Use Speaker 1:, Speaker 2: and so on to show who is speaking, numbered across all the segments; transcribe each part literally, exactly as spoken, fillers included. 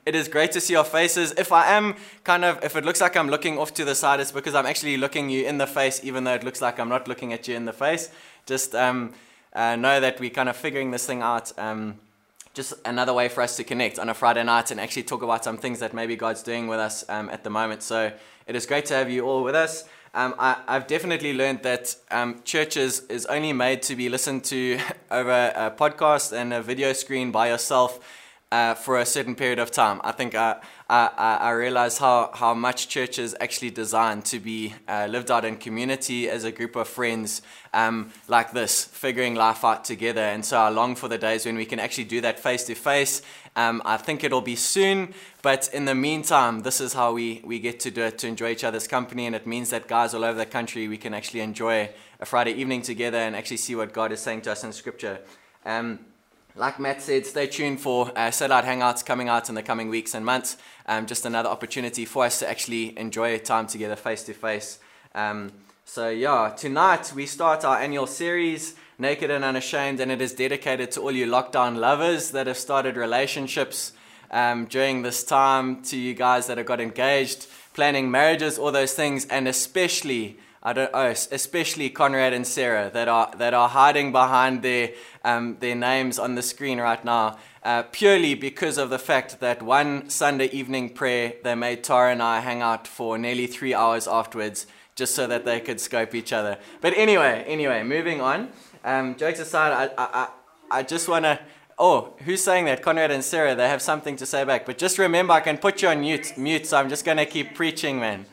Speaker 1: it is great to see your faces. If I am kind of, if it looks like I'm looking off to the side, it's because I'm actually looking you in the face, even though it looks like I'm not looking at you in the face. Just um, uh, know that we're kind of figuring this thing out. Um, just another way for us to connect on a Friday night and actually talk about some things that maybe God's doing with us um, at the moment. So it is great to have you all with us. Um, I, I've definitely learned that um, church is, is only made to be listened to over a podcast and a video screen by yourself uh, for a certain period of time. I think I, I, I realized how, how much church is actually designed to be uh, lived out in community as a group of friends um, like this, figuring life out together. And so I long for the days when we can actually do that face to face. Um, I think it'll be soon, but in the meantime, this is how we, we get to do it, to enjoy each other's company, and it means that guys all over the country, we can actually enjoy a Friday evening together and actually see what God is saying to us in Scripture. Um, like Matt said, stay tuned for uh, Satellite Hangouts coming out in the coming weeks and months. Um, just another opportunity for us to actually enjoy time together face to face. Um, so yeah, tonight we start our annual series, Naked and Unashamed, and it is dedicated to all you lockdown lovers that have started relationships um, during this time, to you guys that have got engaged, planning marriages, all those things, and especially, I don't, oh, especially Conrad and Sarah that are that are hiding behind their um, their names on the screen right now, uh, purely because of the fact that one Sunday evening prayer they made Tara and I hang out for nearly three hours afterwards, just so that they could scope each other. But anyway, anyway, moving on. Um, jokes aside, I I, I, I just want to... Oh, who's saying that? Conrad and Sarah, they have something to say back. But just remember, I can put you on mute, mute so I'm just going to keep preaching, man.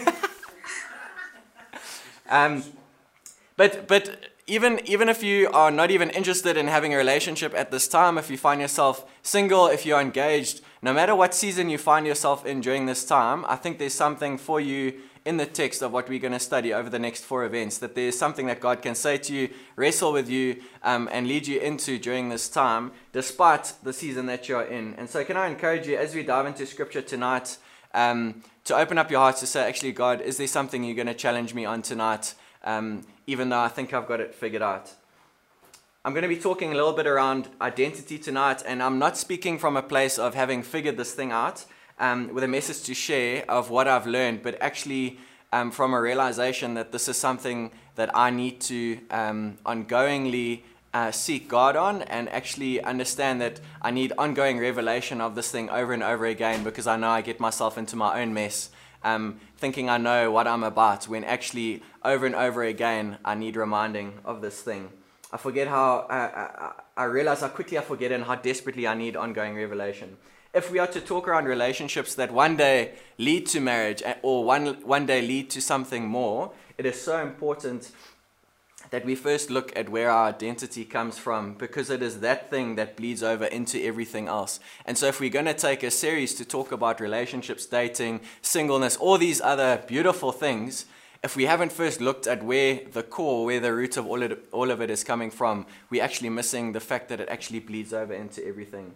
Speaker 1: um, but but even even if you are not even interested in having a relationship at this time, if you find yourself single, if you're engaged, no matter what season you find yourself in during this time, I think there's something for you in the text of what we're going to study over the next four events, that there's something that God can say to you, wrestle with you, um, and lead you into during this time, despite the season that you're in. And so can I encourage you, as we dive into Scripture tonight, um, to open up your hearts to say, actually, God, is there something you're going to challenge me on tonight, um, even though I think I've got it figured out? I'm going to be talking a little bit around identity tonight, and I'm not speaking from a place of having figured this thing out, Um, with a message to share of what I've learned, but actually um, from a realization that this is something that I need to um, ongoingly uh, seek God on, and actually understand that I need ongoing revelation of this thing over and over again, because I know I get myself into my own mess, um, thinking I know what I'm about, when actually over and over again I need reminding of this thing. I forget how, uh, I, I realize how quickly I forget and how desperately I need ongoing revelation. If we are to talk around relationships that one day lead to marriage, or one one day lead to something more, it is so important that we first look at where our identity comes from, because it is that thing that bleeds over into everything else. And so if we're going to take a series to talk about relationships, dating, singleness, all these other beautiful things, if we haven't first looked at where the core, where the root of all of it, all of it is coming from, we're actually missing the fact that it actually bleeds over into everything.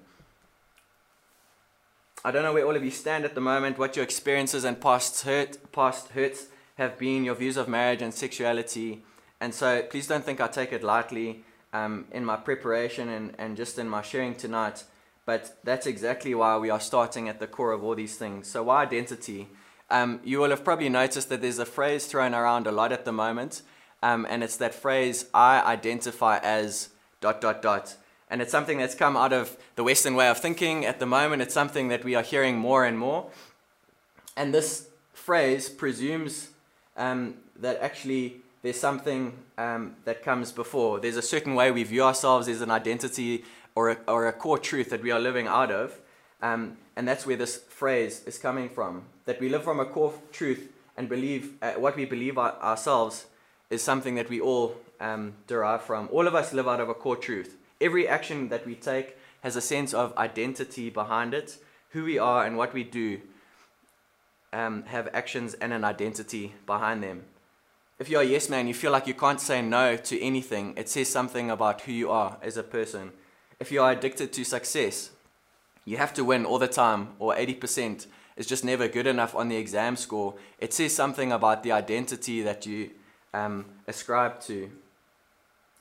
Speaker 1: I don't know where all of you stand at the moment, what your experiences and past hurt, past hurts have been, your views of marriage and sexuality. And so please don't think I take it lightly um, in my preparation and, and just in my sharing tonight. But that's exactly why we are starting at the core of all these things. So why identity? Um, you will have probably noticed that there's a phrase thrown around a lot at the moment. Um, and it's that phrase, I identify as dot, dot, dot. And it's something that's come out of the Western way of thinking at the moment. It's something that we are hearing more and more. And this phrase presumes um, that actually there's something um, that comes before. There's a certain way we view ourselves. There's an identity or a, or a core truth that we are living out of. Um, and that's where this phrase is coming from. That we live from a core truth and believe uh, what we believe our, ourselves is something that we all um, derive from. All of us live out of a core truth. Every action that we take has a sense of identity behind it. Who we are and what we do um, have actions and an identity behind them. If you're a yes man, you feel like you can't say no to anything. It says something about who you are as a person. If you are addicted to success, you have to win all the time, or eighty percent is just never good enough on the exam score. It says something about the identity that you um, ascribe to.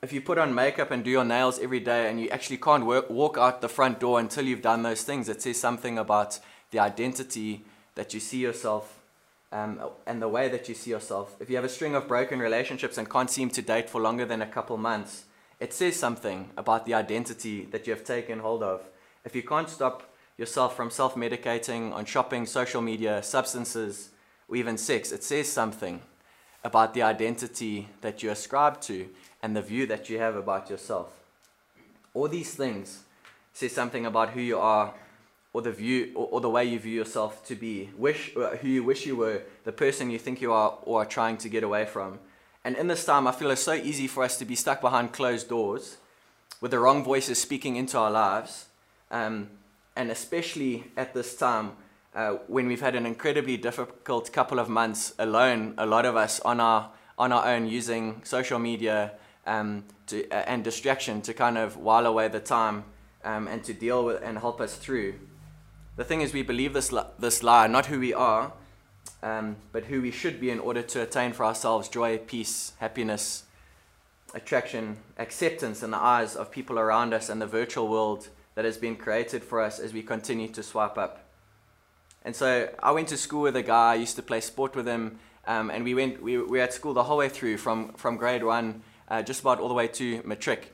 Speaker 1: if you put on makeup and do your nails every day and you actually can't work, walk out the front door until you've done those things, it says something about the identity that you see yourself um, and the way that you see yourself. If you have a string of broken relationships and can't seem to date for longer than a couple months, it says something about the identity that you have taken hold of. If you can't stop yourself from self-medicating on shopping, social media, substances, or even sex, it says something about the identity that you ascribe to and the view that you have about yourself. All these things say something about who you are, or the view, or, or the way you view yourself to be, wish uh, who you wish you were, the person you think you are, or are trying to get away from. And in this time, I feel it's so easy for us to be stuck behind closed doors, with the wrong voices speaking into our lives, um, and especially at this time, uh, when we've had an incredibly difficult couple of months alone, a lot of us on our on our own, using social media, Um, to, uh, and distraction to kind of while away the time um, and to deal with and help us through. The thing is, we believe this li- this lie, not who we are, um, but who we should be in order to attain for ourselves joy, peace, happiness, attraction, acceptance in the eyes of people around us and the virtual world that has been created for us as we continue to swipe up. And so I went to school with a guy. I used to play sport with him, um, and we went. We, we were at school the whole way through, from from grade one. Uh, just about all the way to matric.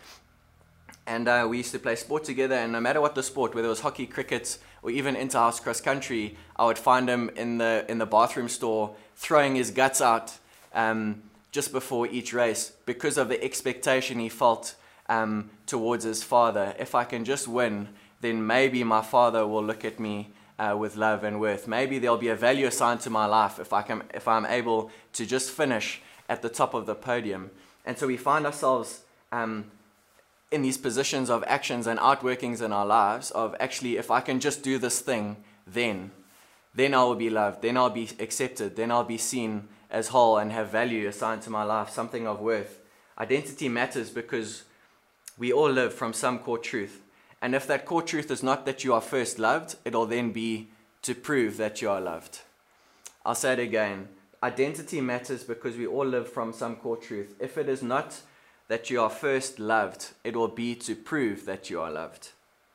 Speaker 1: And uh, we used to play sport together, and no matter what the sport, whether it was hockey, cricket, or even inter-house cross country, I would find him in the in the bathroom store throwing his guts out um, just before each race because of the expectation he felt um, towards his father. If I can just win, then maybe my father will look at me uh, with love and worth. Maybe there'll be a value assigned to my life if I can, if I'm able to just finish at the top of the podium. And so we find ourselves um, in these positions of actions and outworkings in our lives of actually, if I can just do this thing, then, then I will be loved, then I'll be accepted, then I'll be seen as whole and have value assigned to my life, something of worth. Identity matters because we all live from some core truth. And if that core truth is not that you are first loved, it'll then be to prove that you are loved. I'll say it again. Identity matters because we all live from some core truth. If it is not that you are first loved, it will be to prove that you are loved.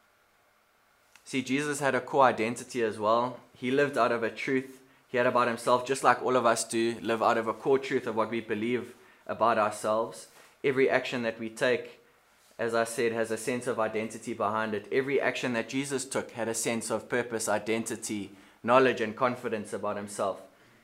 Speaker 1: See, Jesus had a core identity as well. He lived out of a truth he had about himself, just like all of us do, live out of a core truth of what we believe about ourselves. Every action that we take, as I said, has a sense of identity behind it. Every action that Jesus took had a sense of purpose, identity, knowledge, and confidence about himself.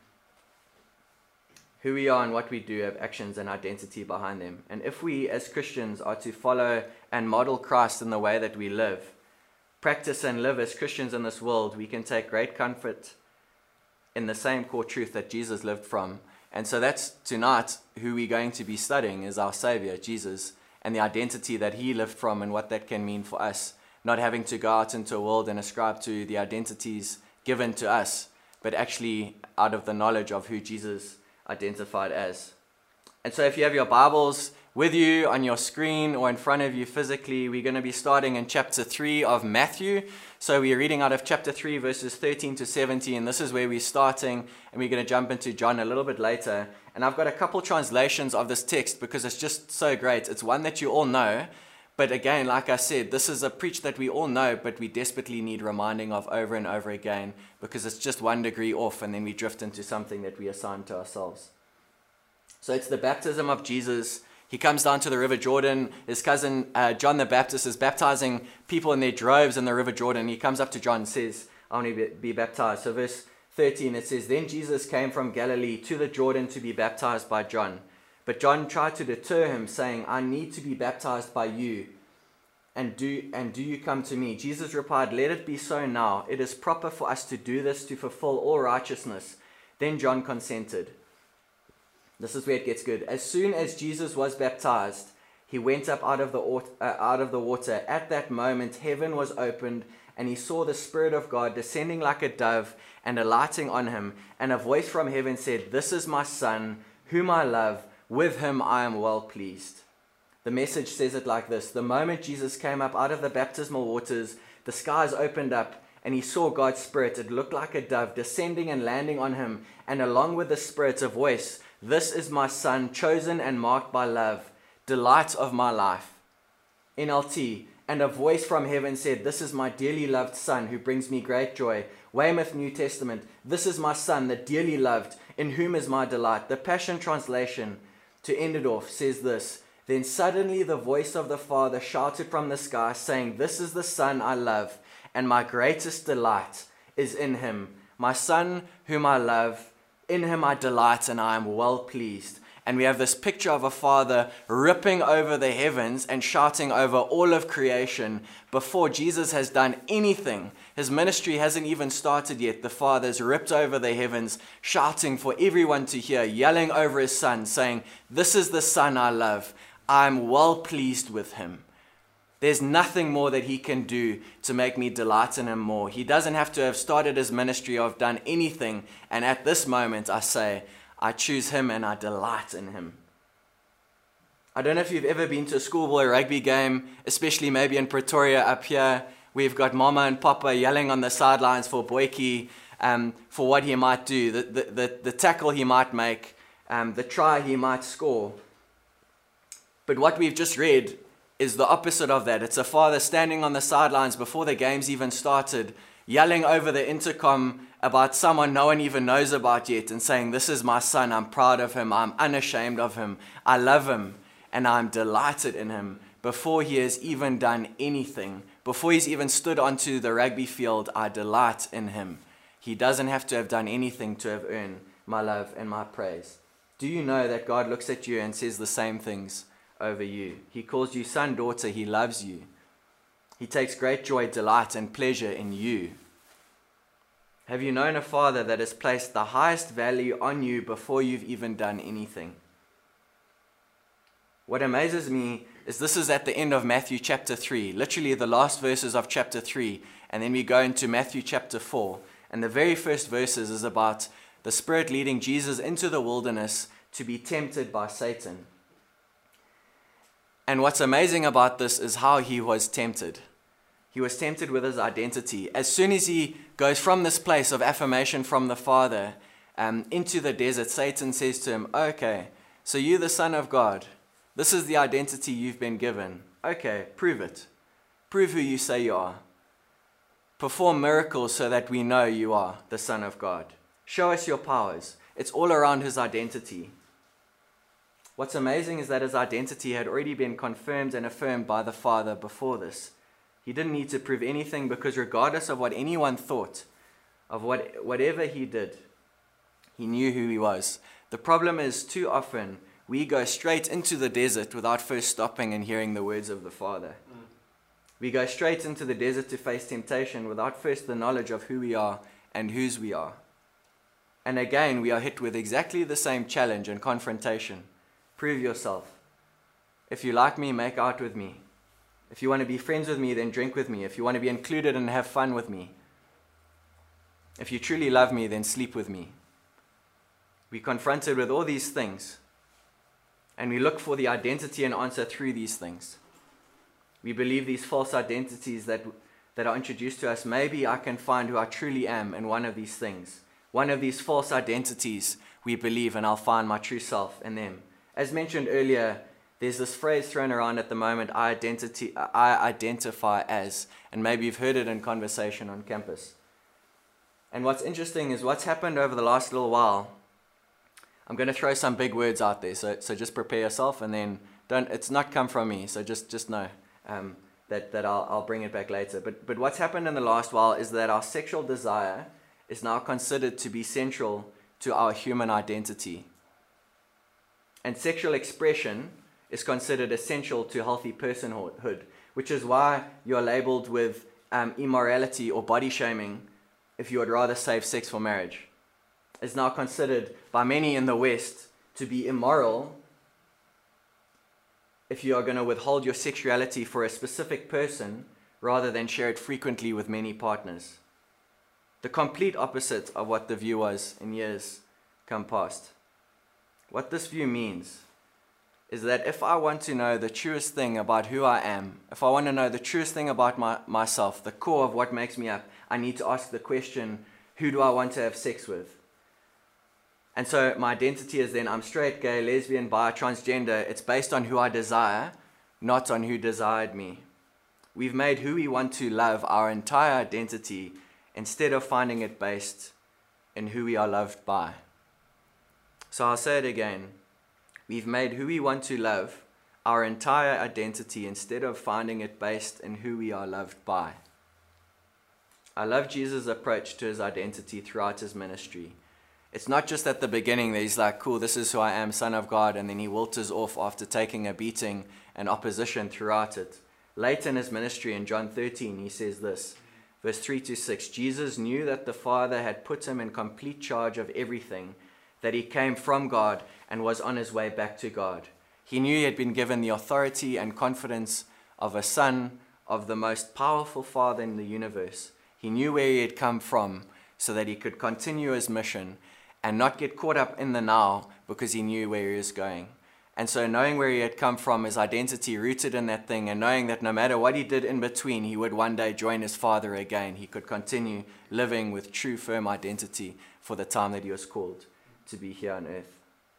Speaker 1: Who we are and what we do have actions and identity behind them. And if we as Christians are to follow and model Christ in the way that we live, practice and live as Christians in this world, we can take great comfort in the same core truth that Jesus lived from. And so that's tonight who we're going to be studying is our Savior, Jesus, and the identity that he lived from and what that can mean for us. Not having to go out into a world and ascribe to the identities given to us, but actually out of the knowledge of who Jesus identified as. And so if you have your Bibles with you on your screen or in front of you physically, we're going to be starting in chapter three of Matthew. So we're reading out of chapter three, verses thirteen to seventeen. This is where we're starting, and we're going to jump into John a little bit later. And I've got a couple translations of this text because it's just so great. It's one that you all know. But again, like I said, this is a preach that we all know, but we desperately need reminding of over and over again because it's just one degree off and then we drift into something that we assign to ourselves. So it's the baptism of Jesus. He comes down to the River Jordan. His cousin uh, John the Baptist is baptizing people in their droves in the River Jordan. He comes up to John and says, I want to be baptized. So verse thirteen, it says, Then Jesus came from Galilee to the Jordan to be baptized by John. But John tried to deter him, saying, I need to be baptized by you, and do and do you come to me? Jesus replied, Let it be so now. It is proper for us to do this to fulfill all righteousness. Then John consented. This is where it gets good. As soon as Jesus was baptized, he went up out of the uh, out of the water. At that moment, heaven was opened, and he saw the Spirit of God descending like a dove and alighting on him. And a voice from heaven said, This is my Son, whom I love. With him I am well pleased. The Message says it like this. The moment Jesus came up out of the baptismal waters, the skies opened up, and he saw God's Spirit. It looked like a dove descending and landing on him. And along with the Spirit, a voice, This is my Son, chosen and marked by love. delight of my life. N L T, and a voice from heaven said, this is my dearly loved Son who brings me great joy. Weymouth New Testament, this is my Son, the dearly loved, in whom is my delight. The Passion Translation, to end it off, says this, then suddenly the voice of the Father shouted from the sky, saying, this is the Son I love, and my greatest delight is in him. My Son whom I love, in him I delight, and I am well pleased. And we have this picture of a father ripping over the heavens and shouting over all of creation before Jesus has done anything. His ministry hasn't even started yet. The Father's ripped over the heavens, shouting for everyone to hear, yelling over his Son, saying, this is the Son I love. I'm well pleased with him. There's nothing more that he can do to make me delight in him more. He doesn't have to have started his ministry or have done anything. And at this moment, I say, I choose him and I delight in him. I don't know if you've ever been to a schoolboy rugby game, especially maybe in Pretoria up here. We've got Mama and Papa yelling on the sidelines for Boykie, um, for what he might do, the, the, the, the tackle he might make, um, the try he might score. But what we've just read is the opposite of that. It's a father standing on the sidelines before the game's even started, yelling over the intercom about someone no one even knows about yet and saying, this is my Son, I'm proud of him, I'm unashamed of him, I love him, and I'm delighted in him. Before he has even done anything, before he's even stood onto the rugby field, I delight in him. He doesn't have to have done anything to have earned my love and my praise. Do you know that God looks at you and says the same things over you? He calls you son, daughter, he loves you. He takes great joy, delight, and pleasure in you. Have you known a Father that has placed the highest value on you before you've even done anything? What amazes me is this is at the end of Matthew chapter three, literally the last verses of chapter three, and then we go into Matthew chapter four, and the very first verses is about the Spirit leading Jesus into the wilderness to be tempted by Satan. And what's amazing about this is how he was tempted. He was tempted with his identity. As soon as he goes from this place of affirmation from the Father um, into the desert, Satan says to him, okay, so you're the Son of God. This is the identity you've been given. Okay, prove it. Prove who you say you are. Perform miracles so that we know you are the Son of God. Show us your powers. It's all around his identity. What's amazing is that his identity had already been confirmed and affirmed by the Father before this. He didn't need to prove anything because regardless of what anyone thought, of what whatever he did, he knew who he was. The problem is too often we go straight into the desert without first stopping and hearing the words of the Father. Mm. We go straight into the desert to face temptation without first the knowledge of who we are and whose we are. And again, we are hit with exactly the same challenge and confrontation. Prove yourself. If you like me, make out with me. If you want to be friends with me, then drink with me. If you want to be included and have fun with me. If you truly love me, then sleep with me. We're confronted with all these things. And we look for the identity and answer through these things. We believe these false identities that, that are introduced to us. Maybe I can find who I truly am in one of these things. One of these false identities we believe, and I'll find my true self in them. As mentioned earlier, there's this phrase thrown around at the moment, I, identity, I identify as, and maybe you've heard it in conversation on campus. And what's interesting is what's happened over the last little while. I'm going to throw some big words out there, so so just prepare yourself, and then don't. It's not come from me, so just just know um, that that I'll I'll bring it back later. But but what's happened in the last while is that our sexual desire is now considered to be central to our human identity, and sexual expression is considered essential to healthy personhood, which is why you're labeled with um, immorality or body shaming if you would rather save sex for marriage. Is now considered by many in the West to be immoral if you are going to withhold your sexuality for a specific person rather than share it frequently with many partners. The complete opposite of what the view was in years come past. What this view means is that if I want to know the truest thing about who I am, if I want to know the truest thing about my, myself, the core of what makes me up, I need to ask the question, who do I want to have sex with? And so my identity is then I'm straight, gay, lesbian, bi, transgender. It's based on who I desire, not on who desired me. We've made who we want to love our entire identity instead of finding it based in who we are loved by. So I'll say it again. We've made who we want to love our entire identity instead of finding it based in who we are loved by. I love Jesus' approach to his identity throughout his ministry. It's not just at the beginning that he's like, cool, this is who I am, Son of God, and then he waltzes off after taking a beating and opposition throughout it. Later in his ministry in John thirteen, he says this, verse three to six, Jesus knew that the Father had put him in complete charge of everything, that he came from God and was on his way back to God. He knew he had been given the authority and confidence of a son of the most powerful Father in the universe. He knew where he had come from so that he could continue his mission and not get caught up in the now because he knew where he was going. And so knowing where he had come from, his identity rooted in that thing, and knowing that no matter what he did in between, he would one day join his Father again. He could continue living with true, firm identity for the time that he was called to be here on earth.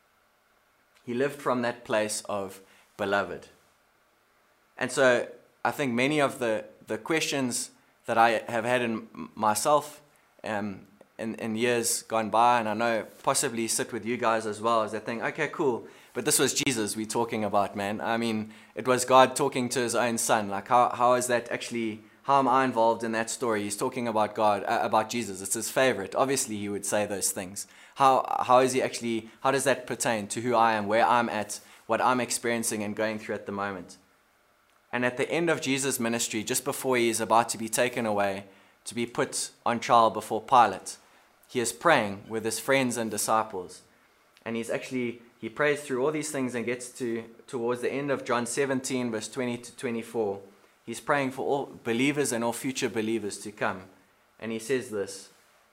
Speaker 1: He lived from that place of beloved. And so I think many of the, the questions that I have had in myself um, in, in years gone by, and I know possibly sit with you guys as well, is that thing, okay, cool, but this was Jesus we're talking about, man. I mean, it was God talking to his own son. Like, how how is that actually, how am I involved in that story? He's talking about God, uh, about Jesus. It's his favorite. Obviously, he would say those things. How how is he actually, how does that pertain to who I am, where I'm at, what I'm experiencing and going through at the moment? And at the end of Jesus' ministry, just before he is about to be taken away, to be put on trial before Pilate, he is praying with his friends and disciples. And he's actually, he prays through all these things and gets to towards the end of John seventeen, verse twenty to twenty-four. He's praying for all believers and all future believers to come. And he says this,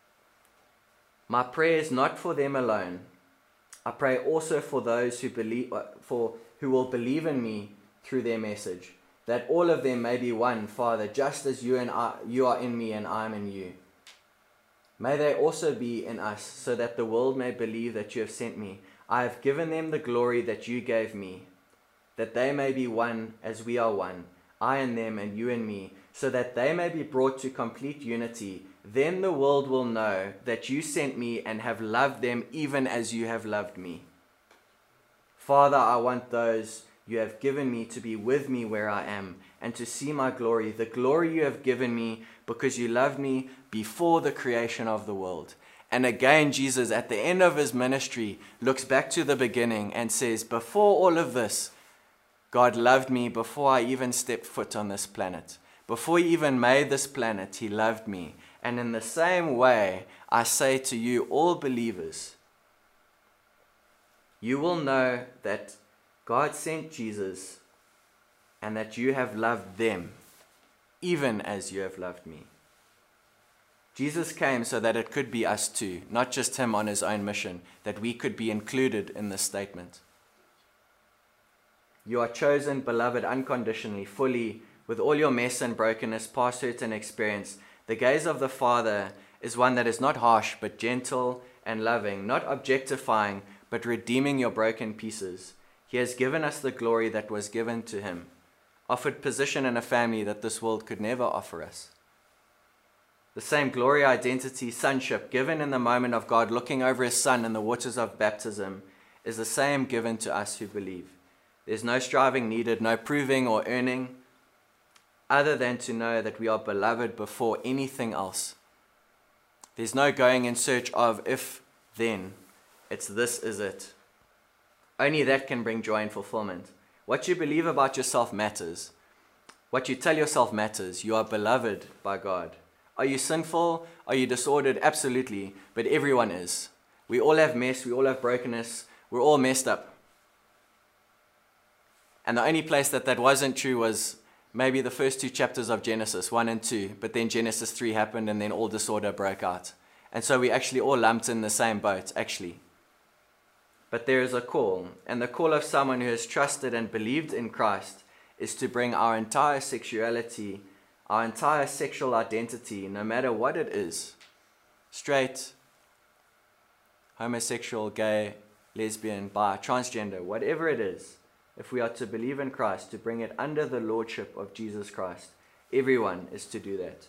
Speaker 1: "My prayer is not for them alone. I pray also for those who believe, for who will believe in me through their message, that all of them may be one, Father, just as you and I, you are in me and I am in you. May they also be in us, so that the world may believe that you have sent me. I have given them the glory that you gave me, that they may be one as we are one, I and them and you and me, so that they may be brought to complete unity. Then the world will know that you sent me and have loved them even as you have loved me. Father, I want those you have given me to be with me where I am, and to see my glory, the glory you have given me because you loved me before the creation of the world." And again, Jesus, at the end of his ministry, looks back to the beginning and says, before all of this, God loved me before I even stepped foot on this planet. Before he even made this planet, he loved me. And in the same way, I say to you, all believers, you will know that God sent Jesus and that you have loved them, even as you have loved me. Jesus came so that it could be us too, not just him on his own mission, that we could be included in this statement. You are chosen, beloved, unconditionally, fully, with all your mess and brokenness, past hurt and experience. The gaze of the Father is one that is not harsh, but gentle and loving, not objectifying, but redeeming your broken pieces. He has given us the glory that was given to him, offered position in a family that this world could never offer us. The same glory, identity, sonship given in the moment of God looking over his son in the waters of baptism is the same given to us who believe. There's no striving needed, no proving or earning, other than to know that we are beloved before anything else. There's no going in search of if, then. It's this is it. Only that can bring joy and fulfillment. What you believe about yourself matters. What you tell yourself matters. You are beloved by God. Are you sinful? Are you disordered? Absolutely. But everyone is. We all have mess. We all have brokenness. We're all messed up. And the only place that that wasn't true was maybe the first two chapters of Genesis, one and two. But then Genesis three happened and then all disorder broke out. And so we actually all lumped in the same boat, actually. But there is a call, and the call of someone who has trusted and believed in Christ is to bring our entire sexuality, our entire sexual identity, no matter what it is, straight, homosexual, gay, lesbian, bi, transgender, whatever it is, if we are to believe in Christ, to bring it under the lordship of Jesus Christ, everyone is to do that.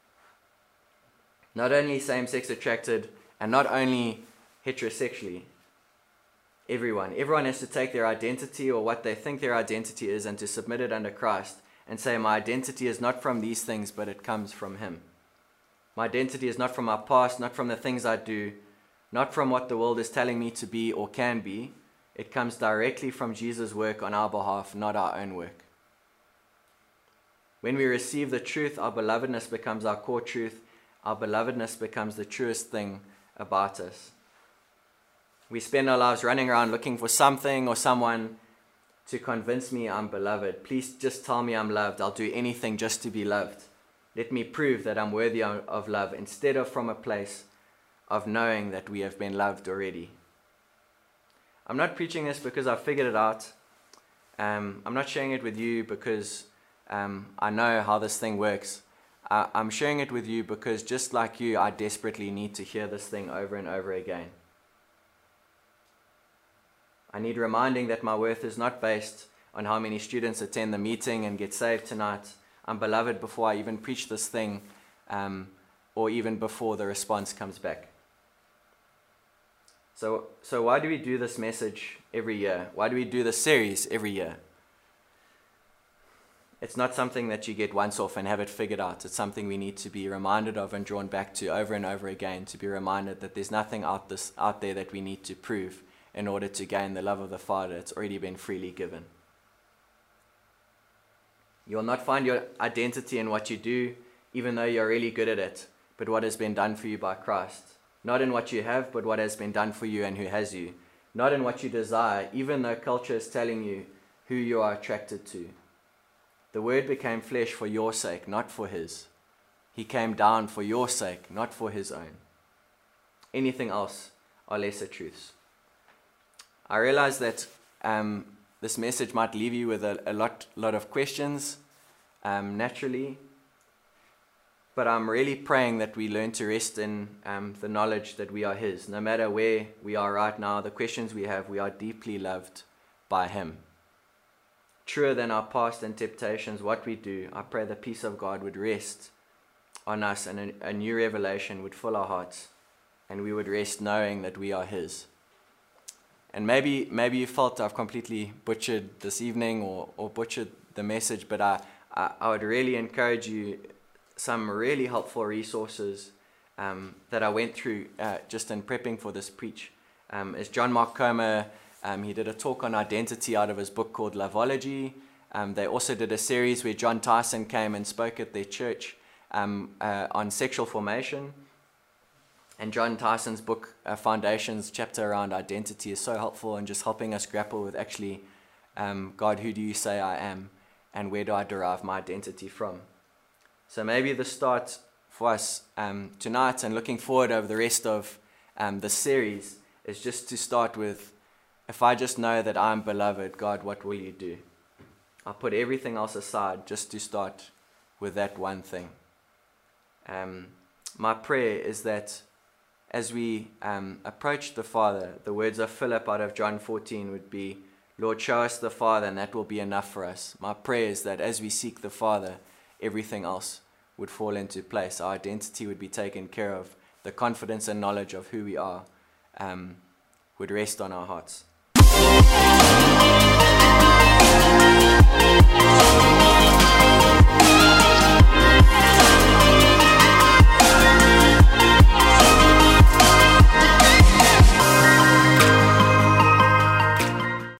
Speaker 1: Not only same-sex attracted, and not only heterosexually, everyone. Everyone has to take their identity or what they think their identity is and to submit it under Christ and say, my identity is not from these things, but it comes from Him. My identity is not from my past, not from the things I do, not from what the world is telling me to be or can be. It comes directly from Jesus' work on our behalf, not our own work. When we receive the truth, our belovedness becomes our core truth. Our belovedness becomes the truest thing about us. We spend our lives running around looking for something or someone to convince me I'm beloved. Please just tell me I'm loved. I'll do anything just to be loved. Let me prove that I'm worthy of love, instead of from a place of knowing that we have been loved already. I'm not preaching this because I've figured it out. Um, I'm not sharing it with you because um, I know how this thing works. I, I'm sharing it with you because just like you, I desperately need to hear this thing over and over again. I need reminding that my worth is not based on how many students attend the meeting and get saved tonight. I'm beloved before I even preach this thing, um, or even before the response comes back. So, so why do we do this message every year? Why do we do this series every year? It's not something that you get once off and have it figured out. It's something we need to be reminded of and drawn back to over and over again, to be reminded that there's nothing out, this, out there that we need to prove in order to gain the love of the Father. It's already been freely given. You will not find your identity in what you do, even though you're really good at it, but what has been done for you by Christ. Not in what you have, but what has been done for you and who has you. Not in what you desire, even though culture is telling you who you are attracted to. The Word became flesh for your sake, not for His. He came down for your sake, not for His own. Anything else are lesser truths. I realize that um, this message might leave you with a, a lot, lot of questions, um, naturally. But I'm really praying that we learn to rest in um, the knowledge that we are His. No matter where we are right now, the questions we have, we are deeply loved by Him. Truer than our past and temptations, what we do, I pray the peace of God would rest on us and a, a new revelation would fill our hearts, and we would rest knowing that we are His. And maybe maybe you felt I've completely butchered this evening or, or butchered the message, but I, I, I would really encourage you, some really helpful resources um, that I went through uh, just in prepping for this preach. Um, is John Mark Comer, um, he did a talk on identity out of his book called Loveology. Um, they also did a series where John Tyson came and spoke at their church um, uh, on sexual formation. And John Tyson's book, uh, Foundations, chapter around identity is so helpful in just helping us grapple with actually, um, God, who do you say I am? And where do I derive my identity from? So maybe the start for us um, tonight and looking forward over the rest of um, the series is just to start with, if I just know that I'm beloved, God, what will you do? I'll put everything else aside just to start with that one thing. Um, my prayer is that as we um, approach the Father, the words of Philip out of John fourteen would be, Lord, show us the Father, and that will be enough for us. My prayer is that as we seek the Father, everything else would fall into place. Our identity would be taken care of. The confidence and knowledge of who we are um, would rest on our hearts.